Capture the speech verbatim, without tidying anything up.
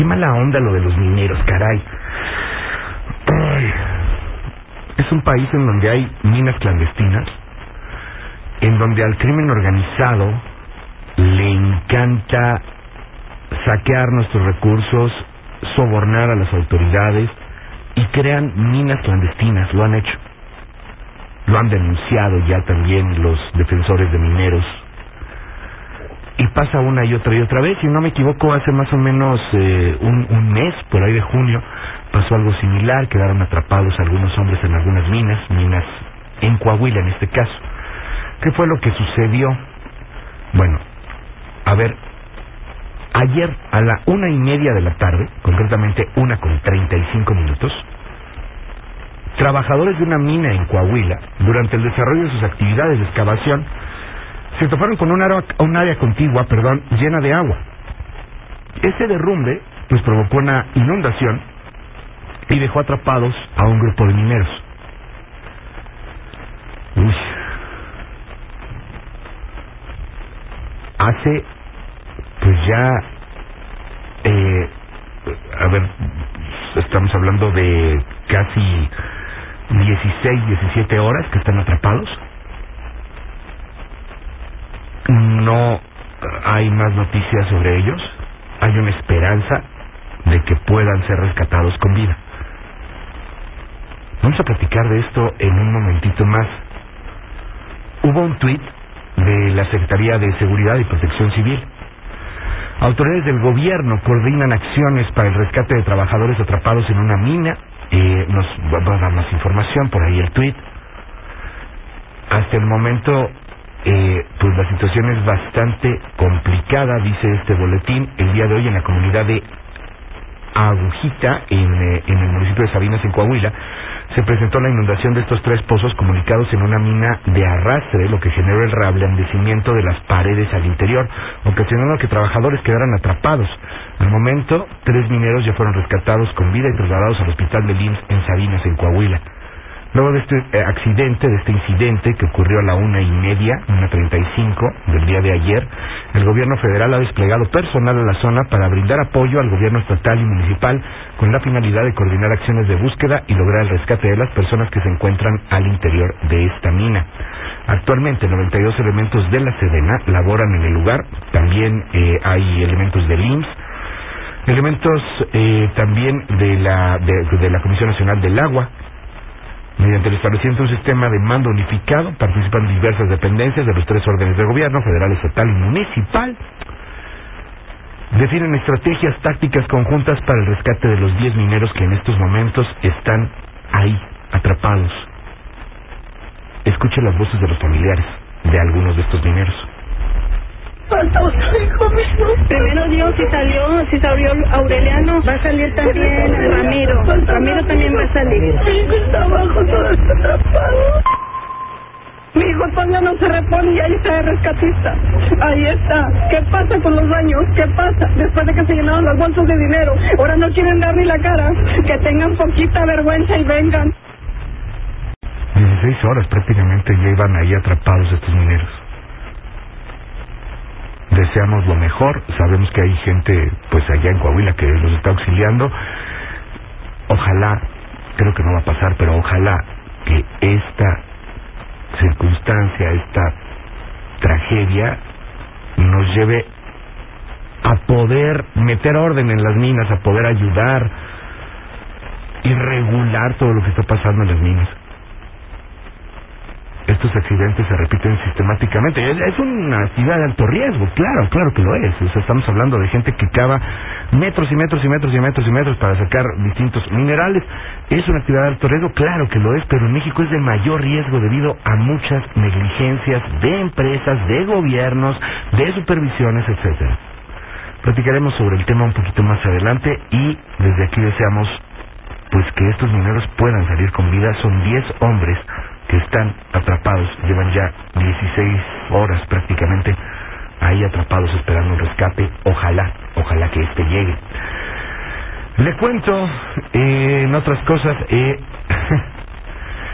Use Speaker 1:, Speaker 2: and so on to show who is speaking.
Speaker 1: mala onda lo de los mineros, caray. Ay. Es un país en donde hay minas clandestinas, en donde al crimen organizado le encanta saquear nuestros recursos, sobornar a las autoridades y crean minas clandestinas. Lo han hecho, lo han denunciado ya también los defensores de mineros, y pasa una y otra y otra vez. Si no me equivoco, hace más o menos eh, un, un mes, por ahí de junio, pasó algo similar. Quedaron atrapados algunos hombres en algunas minas, minas en Coahuila en este caso. ¿Qué fue lo que sucedió? Bueno, a ver, ayer a la una y media de la tarde, concretamente una con treinta y cinco minutos, trabajadores de una mina en Coahuila, durante el desarrollo de sus actividades de excavación, se toparon con un área, un área contigua, perdón, llena de agua. Ese derrumbe pues provocó una inundación y dejó atrapados a un grupo de mineros. Uy. Hace pues ya eh, a ver, estamos hablando de casi dieciséis, diecisiete horas que están atrapados. No hay más noticias sobre ellos. Hay una esperanza de que puedan ser rescatados con vida. Vamos a platicar de esto en un momentito más. Hubo un tuit de la Secretaría de Seguridad y Protección Civil. Autoridades del gobierno coordinan acciones para el rescate de trabajadores atrapados en una mina. Eh, nos va a dar más información por ahí el tuit. Hasta el momento, eh, pues la situación es bastante complicada, dice este boletín. El día de hoy en la comunidad de Agujita, en, eh, en el municipio de Sabinas, en Coahuila, se presentó la inundación de estos tres pozos comunicados en una mina de arrastre, lo que generó el reblandecimiento de las paredes al interior, ocasionando que trabajadores quedaran atrapados. Al momento, tres mineros ya fueron rescatados con vida y trasladados al hospital del I M S S en Sabinas, en Coahuila. Luego de este eh, accidente, de este incidente que ocurrió a la una y media, una treinta y cinco del día de ayer, el gobierno federal ha desplegado personal a la zona para brindar apoyo al gobierno estatal y municipal con la finalidad de coordinar acciones de búsqueda y lograr el rescate de las personas que se encuentran al interior de esta mina. Actualmente noventa y dos elementos de la Sedena laboran en el lugar. También eh, hay elementos del I M S S, elementos eh, también de la, de, de la Comisión Nacional del Agua. Mediante el establecimiento de un sistema de mando unificado, participan diversas dependencias de los tres órdenes de gobierno, federal, estatal y municipal. Definen estrategias tácticas conjuntas para el rescate de los diez mineros que en estos momentos están ahí, atrapados. Escuche las voces de los familiares de algunos de estos mineros.
Speaker 2: Falta otro hijo mío. Primero Dios, si salió, si salió Aureliano, va a salir también Ramiro. Ramiro también va a salir. Mi hijo está abajo, todo está atrapado. Mi hijo todavía no se repone y ahí está el rescatista. Ahí está. ¿Qué pasa con los daños? ¿Qué pasa? Después de que se llenaron las bolsas de dinero, ahora no quieren dar ni la cara. Que tengan poquita vergüenza y vengan.
Speaker 1: dieciséis horas prácticamente ya iban ahí atrapados estos mineros. Deseamos lo mejor, sabemos que hay gente pues allá en Coahuila que los está auxiliando. Ojalá, creo que no va a pasar, pero ojalá que esta circunstancia, esta tragedia nos lleve a poder meter orden en las minas, a poder ayudar y regular todo lo que está pasando en las minas. Estos accidentes se repiten sistemáticamente. Es, es una actividad de alto riesgo, claro, claro que lo es. O sea, estamos hablando de gente que cava metros y metros y metros y metros y metros para sacar distintos minerales. ¿Es una actividad de alto riesgo? Claro que lo es, pero en México es de mayor riesgo debido a muchas negligencias de empresas, de gobiernos, de supervisiones, etcétera. Platicaremos sobre el tema un poquito más adelante y desde aquí deseamos pues que estos mineros puedan salir con vida. Son diez hombres que están atrapados, llevan ya dieciséis horas prácticamente ahí atrapados esperando un rescate. Ojalá, ojalá que este llegue. Le cuento, eh, en otras cosas, eh,